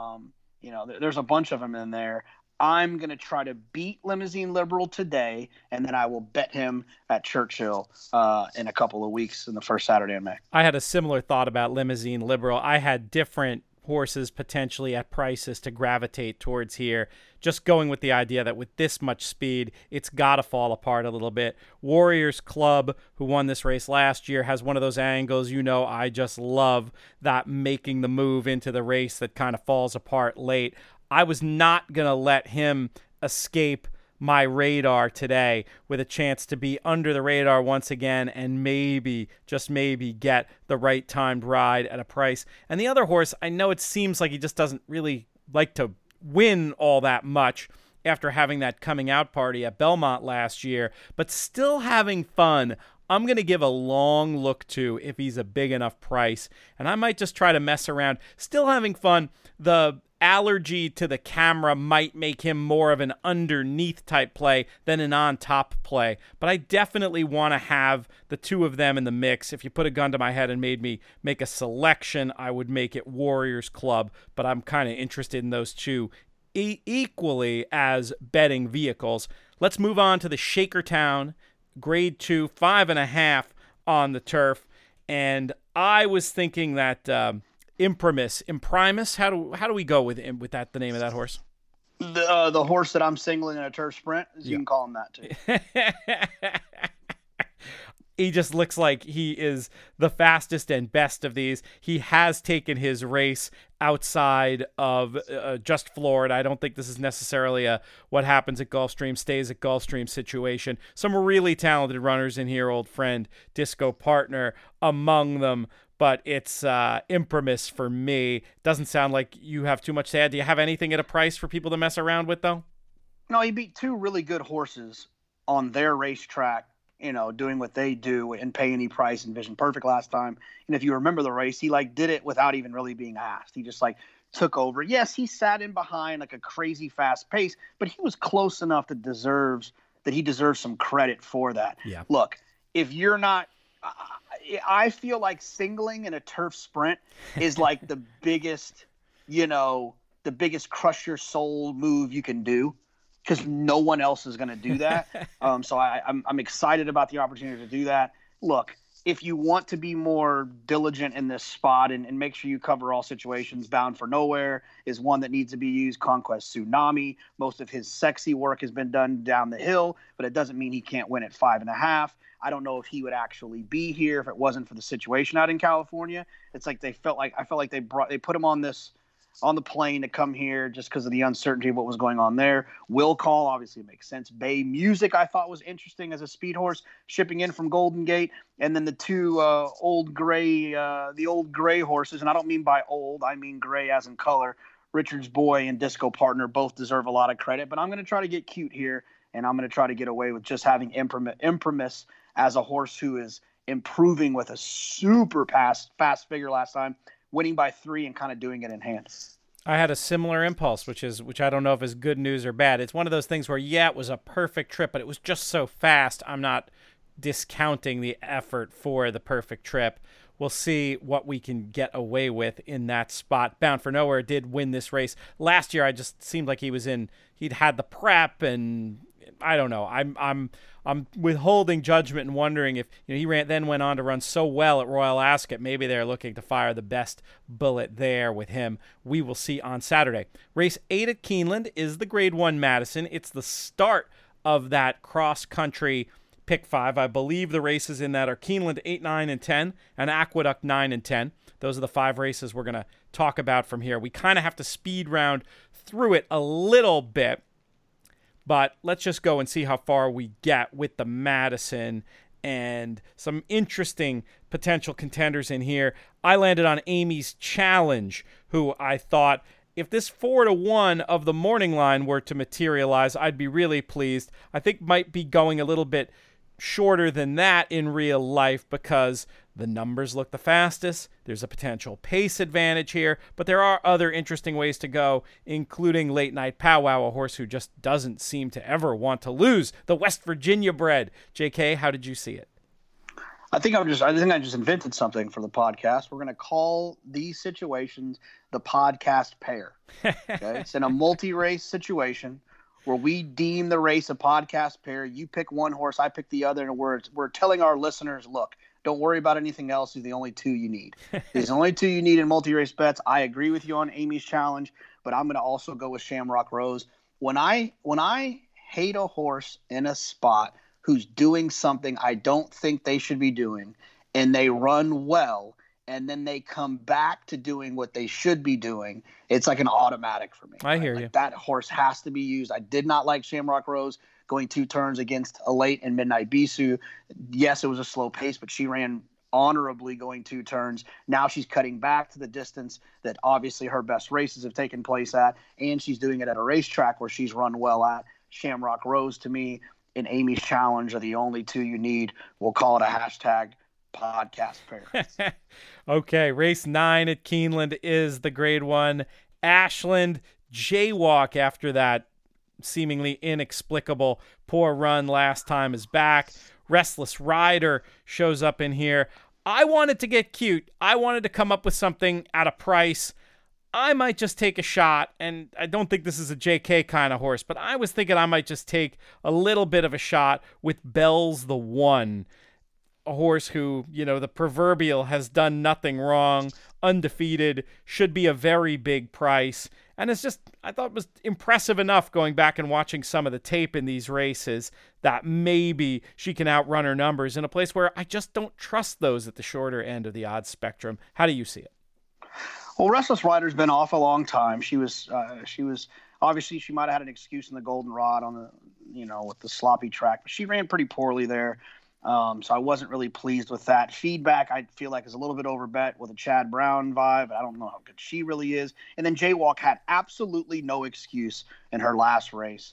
there's a bunch of them in there. I'm going to try to beat Limousine Liberal today, and then I will bet him at Churchill in a couple of weeks in the first Saturday in May. I had a similar thought about Limousine Liberal. I had different horses potentially at prices to gravitate towards here, just going with the idea that with this much speed, it's got to fall apart a little bit. Warriors Club, who won this race last year, has one of those angles, I just love that making the move into the race that kind of falls apart late. I was not going to let him escape my radar today with a chance to be under the radar once again and maybe, just maybe, get the right timed ride at a price. And the other horse, I know it seems like he just doesn't really like to win all that much after having that coming out party at Belmont last year, but still having fun. I'm going to give a long look to if he's a big enough price, and I might just try to mess around. Still having fun. The allergy to the camera might make him more of an underneath type play than an on top play, but I definitely want to have the two of them in the mix. If you put a gun to my head and made me make a selection, I would make it Warriors Club, but I'm kind of interested in those two equally as betting vehicles. Let's move on to the Shakertown Grade 2, 5.5 on the turf, and I was thinking that Imprimis. How do we go with that? The name of that horse? The horse that I'm singling in a turf sprint. You can call him that too. He just looks like he is the fastest and best of these. He has taken his race outside of just Florida. I don't think this is necessarily a what happens at Gulfstream stays at Gulfstream situation. Some really talented runners in here, old friend, Disco Partner among them. But it's Imprimis for me. Doesn't sound like you have too much to add. Do you have anything at a price for people to mess around with, though? No, he beat two really good horses on their racetrack, doing what they do and pay any price and Vision Perfect last time. And if you remember the race, he did it without even really being asked. He just took over. Yes, he sat in behind a crazy fast pace, but he was close enough that he deserves some credit for that. Yeah. Look, if you're not, I feel like singling in a turf sprint is the biggest, the biggest crush your soul move you can do, because no one else is going to do that. So I'm excited about the opportunity to do that. Look, if you want to be more diligent in this spot and make sure you cover all situations, Bound for Nowhere is one that needs to be used. Conquest Tsunami, most of his sexy work has been done down the hill, but it doesn't mean he can't win at 5.5. I don't know if he would actually be here if it wasn't for the situation out in California. It's I felt like they put him on the plane to come here just because of the uncertainty of what was going on there. Will Call obviously makes sense. Bay Music I thought was interesting as a speed horse shipping in from Golden Gate, and then the two old gray horses, and I don't mean by old, I mean gray as in color. Richard's Boy and Disco Partner both deserve a lot of credit, but I'm going to try to get cute here, and I'm going to try to get away with just having Imprimis as a horse who is improving with a super fast figure last time, winning by 3 and kind of doing it in hand. I had a similar impulse, which I don't know if is good news or bad. It's one of those things where, it was a perfect trip, but it was just so fast. I'm not discounting the effort for the perfect trip. We'll see what we can get away with in that spot. Bound for Nowhere did win this race. Last year, I just seemed like he'd had the prep and I don't know. I'm withholding judgment and wondering if he went on to run so well at Royal Ascot. Maybe they're looking to fire the best bullet there with him. We will see on Saturday. Race 8 at Keeneland is the Grade 1 Madison. It's the start of that cross-country pick 5. I believe the races in that are Keeneland 8, 9, and 10, and Aqueduct 9 and 10. Those are the 5 races we're going to talk about from here. We kind of have to speed round through it a little bit, but let's just go and see how far we get with the Madison and some interesting potential contenders in here. I landed on Amy's Challenge, who I thought, if this 4-1 of the morning line were to materialize, I'd be really pleased. I think might be going a little bit shorter than that in real life because the numbers look the fastest. There's a potential pace advantage here, but there are other interesting ways to go, including Late Night Powwow, a horse who just doesn't seem to ever want to lose. The West Virginia bred. JK, how did you see it? I think I just invented something for the podcast. We're going to call these situations the podcast pair. Okay? It's in a multi-race situation where we deem the race a podcast pair. You pick one horse, I pick the other, and we're telling our listeners, look, don't worry about anything else. These are the only 2 you need. These are the only 2 you need in multi-race bets. I agree with you on Amy's Challenge, but I'm going to also go with Shamrock Rose. When I hate a horse in a spot who's doing something I don't think they should be doing, and they run well, and then they come back to doing what they should be doing, it's like an automatic for me. I hear you. That horse has to be used. I did not like Shamrock Rose going 2 turns against Elate and Midnight Bisou. Yes, it was a slow pace, but she ran honorably going 2 turns. Now she's cutting back to the distance that obviously her best races have taken place at, and she's doing it at a racetrack where she's run well at. Shamrock Rose, to me, and Amy's Challenge are the only 2 you need. We'll call it a hashtag podcast pair. Okay, race 9 at Keeneland is the Grade 1 Ashland. Jaywalk, after that seemingly inexplicable poor run last time, is back. Restless Rider shows up in here. I wanted to get cute. I wanted to come up with something at a price. I might just take a shot, and I don't think this is a JK kind of horse, but I was thinking I might just take a little bit of a shot with Bell's the One, a horse who, the proverbial has done nothing wrong, undefeated, should be a very big price, and it's just, I thought it was impressive enough going back and watching some of the tape in these races that maybe she can outrun her numbers in a place where I just don't trust those at the shorter end of the odds spectrum. How do you see it? Well, Restless Rider's been off a long time. She was obviously, she might have had an excuse in the Goldenrod on the, with the sloppy track, but she ran pretty poorly there. So I wasn't really pleased with that. Feedback, I feel like, is a little bit overbet with a Chad Brown vibe. I don't know how good she really is. And then Jaywalk had absolutely no excuse in her last race.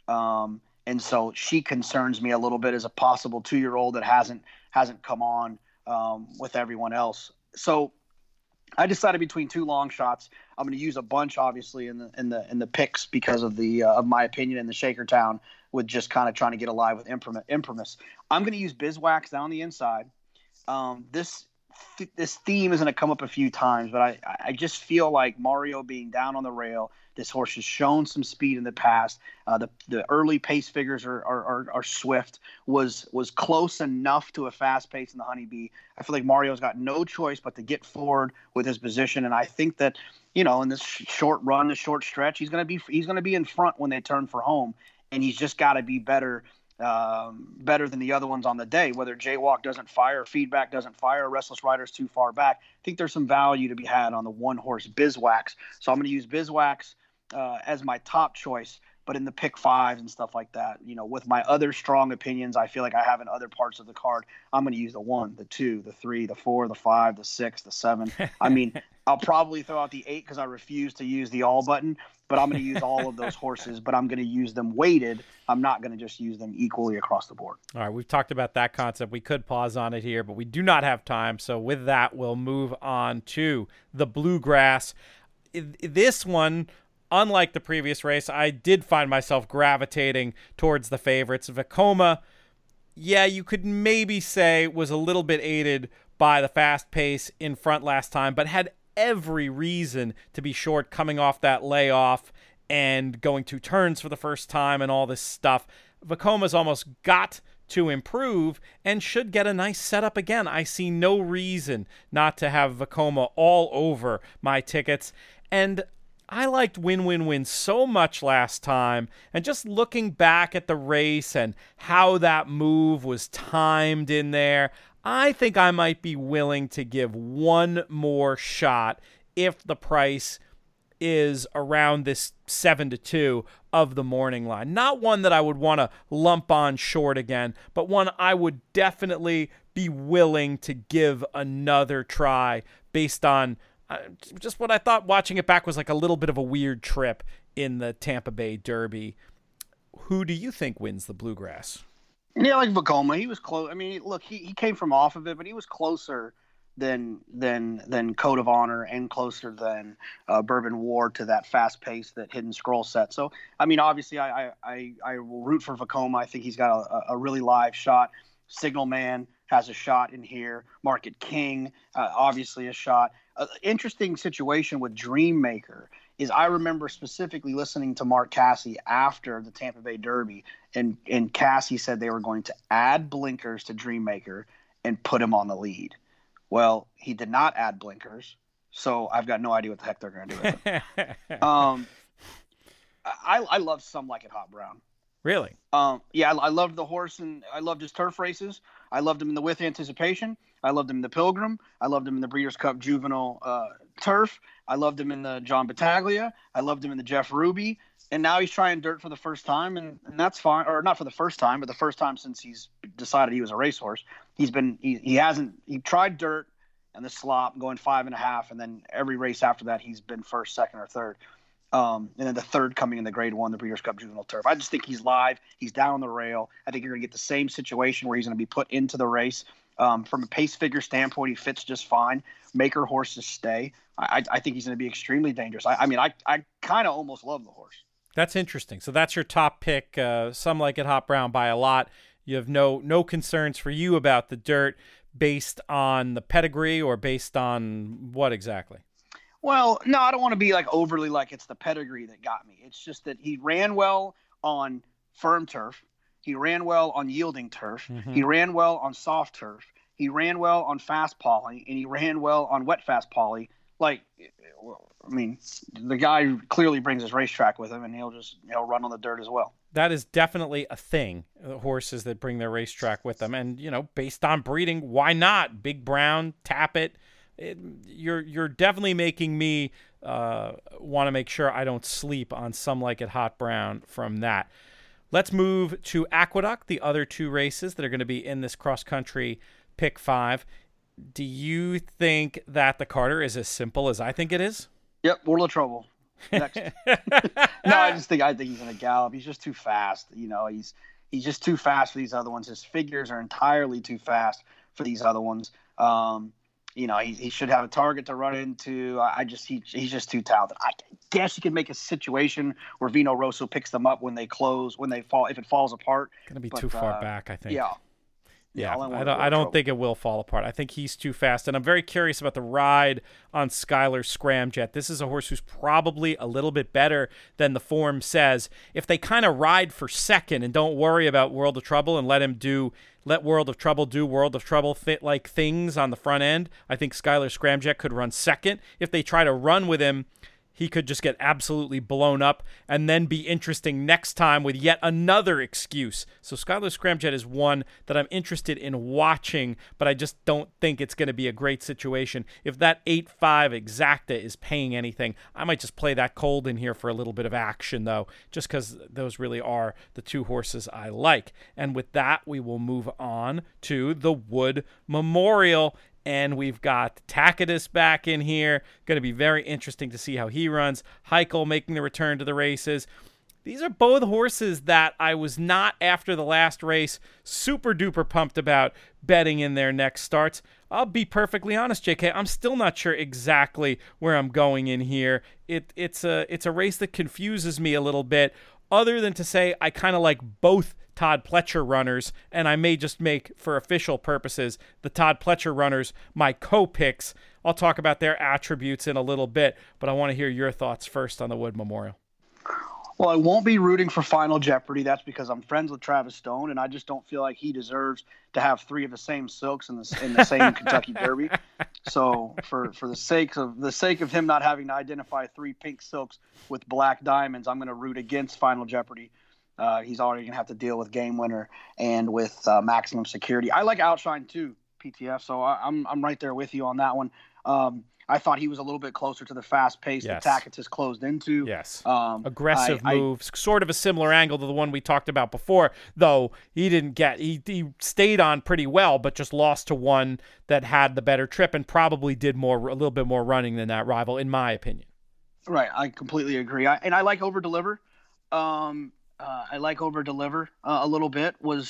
And so she concerns me a little bit as a possible 2-year-old that hasn't come on with everyone else. So I decided between 2 long shots. I'm going to use a bunch, obviously, in the picks because of of my opinion in the Shakertown, with just kind of trying to get alive with Imprimis. I'm going to use Bizwax down the inside. This theme is going to come up a few times, but I just feel like Mario being down on the rail, this horse has shown some speed in the past. The early pace figures are swift, was close enough to a fast pace in the Honeybee. I feel like Mario's got no choice but to get forward with his position, and I think that in this short run, this short stretch, he's going to be in front when they turn for home, and he's just got to be better than the other ones on the day. Whether Jaywalk doesn't fire, Feedback doesn't fire, Restless Rider's too far back, I think there's some value to be had on the one horse Bizwax. So I'm going to use Bizwax as my top choice, but in the pick 5s and stuff like that, with my other strong opinions I feel like I have in other parts of the card, I'm going to use the 1, the 2, the 3, the 4, the 5, the 6, the 7. I mean, I'll probably throw out the 8 because I refuse to use the all button, but I'm going to use all of those horses, but I'm going to use them weighted. I'm not going to just use them equally across the board. All right, we've talked about that concept. We could pause on it here, but we do not have time. So with that, we'll move on to the Bluegrass. This one, unlike the previous race, I did find myself gravitating towards the favorites. Vekoma, yeah, you could maybe say was a little bit aided by the fast pace in front last time, but had every reason to be short coming off that layoff and going 2 turns for the first time and all this stuff. Vacoma's almost got to improve and should get a nice setup again. I see no reason not to have Vacoma all over my tickets. And I liked Win Win Win so much last time, and just looking back at the race and how that move was timed in there, I think I might be willing to give one more shot if the price is around this 7-2 of the morning line. Not one that I would want to lump on short again, but one I would definitely be willing to give another try based on just what I thought watching it back was like a little bit of a weird trip in the Tampa Bay Derby. Who do you think wins the Bluegrass? Yeah, like Vacoma, he was close. I mean, look, he came from off of it, but he was closer than Code of Honor and closer than Bourbon War to that fast pace that Hidden Scroll set. So, I mean, obviously, I will root for Vacoma. I think he's got a really live shot. Signal Man has a shot in here. Market King, obviously a shot. Interesting situation with Dreammaker is I remember specifically listening to Mark Casse after the Tampa Bay Derby, and Casse said they were going to add blinkers to Dreammaker and put him on the lead. Well, he did not add blinkers, so I've got no idea what the heck they're going to do with him. I love Some Like It Hot Brown. Really? Yeah, I loved the horse, and I loved his turf races. I loved him in the With Anticipation. I loved him in the Pilgrim. I loved him in the Breeders' Cup Juvenile Turf. I loved him in the John Battaglia. I loved him in the Jeff Ruby. And now he's trying dirt for the first time, and that's fine. Or not for the first time, but the first time since he's decided he was a racehorse. He tried dirt and the slop going 5.5, and then every race after that he's been first, second, or third. And then the third coming in the Grade 1, the Breeders' Cup Juvenile Turf. I just think he's live. He's down on the rail. I think you're going to get the same situation where he's going to be put into the race. From a pace figure standpoint, he fits just fine. Maker horses stay. I think he's going to be extremely dangerous. I mean, I kind of almost love the horse. That's interesting. So that's your top pick. Some Like It Hot Brown by a lot. You have no concerns for you about the dirt based on the pedigree or based on what exactly? Well, no, I don't want to be like overly like it's the pedigree that got me. It's just that he ran well on firm turf. He ran well on yielding turf. Mm-hmm. He ran well on soft turf. He ran well on fast poly, and he ran well on wet fast poly. Like, I mean, the guy clearly brings his racetrack with him, and he'll run on the dirt as well. That is definitely a thing, horses that bring their racetrack with them. And, based on breeding, why not? Big Brown, Tapit. You're definitely making me want to make sure I don't sleep on Some Like It Hot Brown from that. Let's move to Aqueduct, the other two races that are going to be in this cross-country pick 5. Do you think that the Carter is as simple as I think it is? Yep, World of Trouble. Next. No, I think he's going to gallop. He's just too fast. He's just too fast for these other ones. His figures are entirely too fast for these other ones. He should have a target to run into. He's just too talented. I guess you could make a situation where Vino Rosso picks them up when they fall, if it falls apart. Going to be too far back, I think. Yeah, I don't think it will fall apart. I think he's too fast, and I'm very curious about the ride on Skylar Scramjet. This is a horse who's probably a little bit better than the form says. If they kind of ride for second and don't worry about World of Trouble and let World of Trouble do World of Trouble fit like things on the front end, I think Skylar Scramjet could run second. If they try to run with him, he could just get absolutely blown up and then be interesting next time with yet another excuse. So Skylar Scramjet is one that I'm interested in watching, but I just don't think it's going to be a great situation. If that 8-5 exacta is paying anything, I might just play that cold in here for a little bit of action, though, just because those really are the two horses I like. And with that, we will move on to the Wood Memorial. And we've got Tacitus back in here. Going to be very interesting to see how he runs. Heichel making the return to the races. These are both horses that I was not, after the last race, super duper pumped about betting in their next starts. I'll be perfectly honest, JK. I'm still not sure exactly where I'm going in here. It's a race that confuses me a little bit, other than to say I kind of like both Todd Pletcher runners, and I may just make, for official purposes, the Todd Pletcher runners my co-picks. I'll talk about their attributes in a little bit, but I want to hear your thoughts first on the Wood Memorial. Well, I won't be rooting for Final Jeopardy. That's because I'm friends with Travis Stone, and I just don't feel like he deserves to have three of the same silks in the same Kentucky Derby. So, for the sake of him not having to identify three pink silks with black diamonds, I'm going to root against Final Jeopardy. He's already going to have to deal with Game Winner and with Maximum Security. I like Outshine too, PTF. So I'm right there with you on that one. I thought he was a little bit closer to the fast pace that Tacitus closed into. Yes. Aggressive moves, sort of a similar angle to the one we talked about before, though he didn't get, he stayed on pretty well, but just lost to one that had the better trip and probably did a little bit more running than that rival, in my opinion. Right. I completely agree. I like Over Deliver. I like Over Deliver a little bit.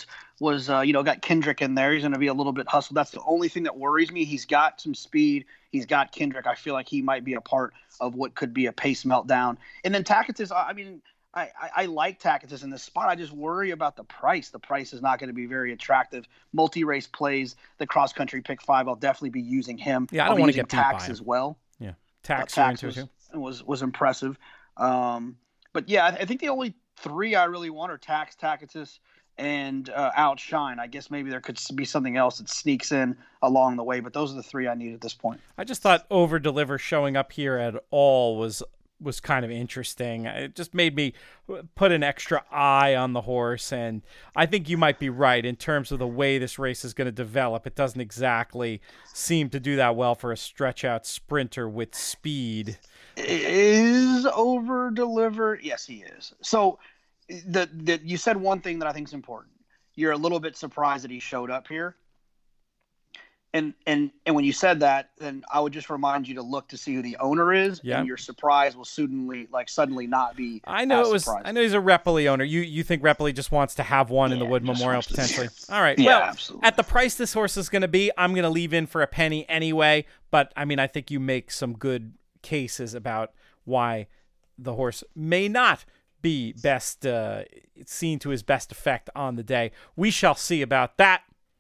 Got Kendrick in there. He's going to be a little bit hustled. That's the only thing that worries me. He's got some speed. He's got Kendrick. I feel like he might be a part of what could be a pace meltdown. And then Tacitus, I like Tacitus in this spot. I just worry about the price. The price is not going to be very attractive. Multi-race plays, the cross-country pick 5. I'll definitely be using him. Yeah, I don't want to get Tax as well. Yeah, Tax was impressive. But yeah, I think the only three I really want are Tax, Tacitus, and Outshine. I guess maybe there could be something else that sneaks in along the way, but those are the three I need at this point. I just thought Over Deliver showing up here at all was kind of interesting. It just made me put an extra eye on the horse, and I think you might be right in terms of the way this race is going to develop. It doesn't exactly seem to do that well for a stretch-out sprinter with speed. Is Over Deliver? Yes, he is. So you said one thing that I think is important. You're a little bit surprised that he showed up here. And when you said that, then I would just remind you to look to see who the owner is, and your surprise will suddenly not be. I know he's a Repoli owner. You think Repoli just wants to have one in the Wood Memorial potentially? All right. Yeah, well, absolutely. At the price this horse is going to be, I'm going to leave in for a penny anyway. But I think you make some good cases about why the horse may not be best seen to his best effect on the day. We shall see about that.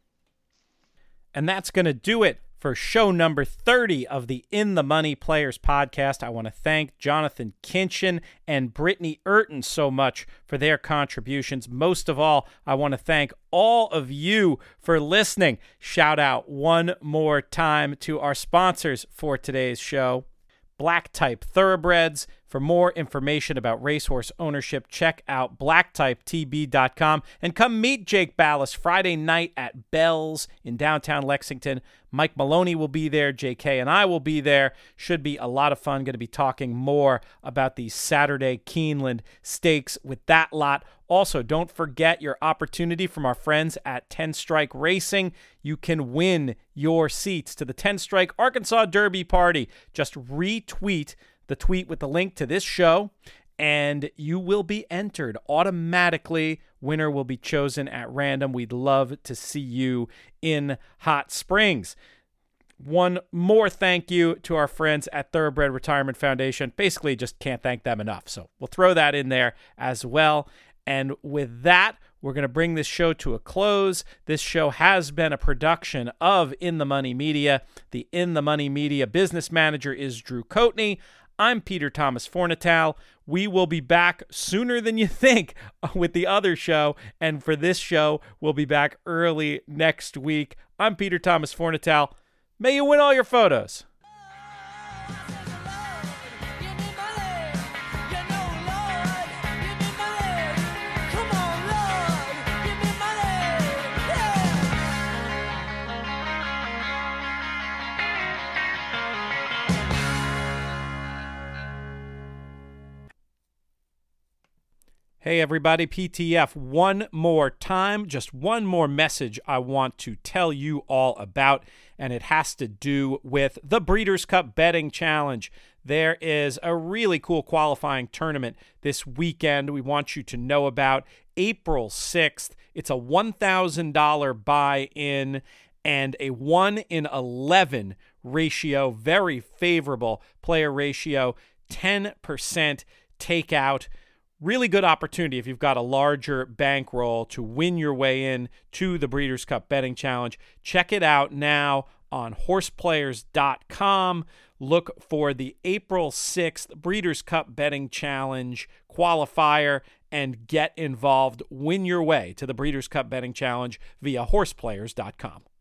And that's going to do it for show number 30 of the In the Money Players podcast. I want to thank Jonathan Kinchin and Brittany Urton so much for their contributions. Most of all, I want to thank all of you for listening. Shout out one more time to our sponsors for today's show, Black Type Thoroughbreds. For more information about racehorse ownership, check out blacktypetb.com and come meet Jake Ballas Friday night at Bell's in downtown Lexington. Mike Maloney will be there. JK and I will be there. Should be a lot of fun. Going to be talking more about the Saturday Keeneland Stakes with that lot. Also, don't forget your opportunity from our friends at 10 Strike Racing. You can win your seats to the 10 Strike Arkansas Derby party. Just retweet the tweet with the link to this show, and you will be entered automatically. Winner will be chosen at random. We'd love to see you in Hot Springs. One more thank you to our friends at Thoroughbred Retirement Foundation. Basically, just can't thank them enough. So we'll throw that in there as well. And with that, we're going to bring this show to a close. This show has been a production of In the Money Media. The In the Money Media business manager is Drew Coatney. I'm Peter Thomas Fornatale. We will be back sooner than you think with the other show. And for this show, we'll be back early next week. I'm Peter Thomas Fornatale. May you win all your photos. Hey everybody, PTF, one more time, just one more message I want to tell you all about, and it has to do with the Breeders' Cup Betting Challenge. There is a really cool qualifying tournament this weekend we want you to know about. April 6th, it's a $1,000 buy-in and a 1 in 11 ratio, very favorable player ratio, 10% takeout. Really good opportunity if you've got a larger bankroll to win your way in to the Breeders' Cup Betting Challenge. Check it out now on horseplayers.com. Look for the April 6th Breeders' Cup Betting Challenge qualifier and get involved. Win your way to the Breeders' Cup Betting Challenge via horseplayers.com.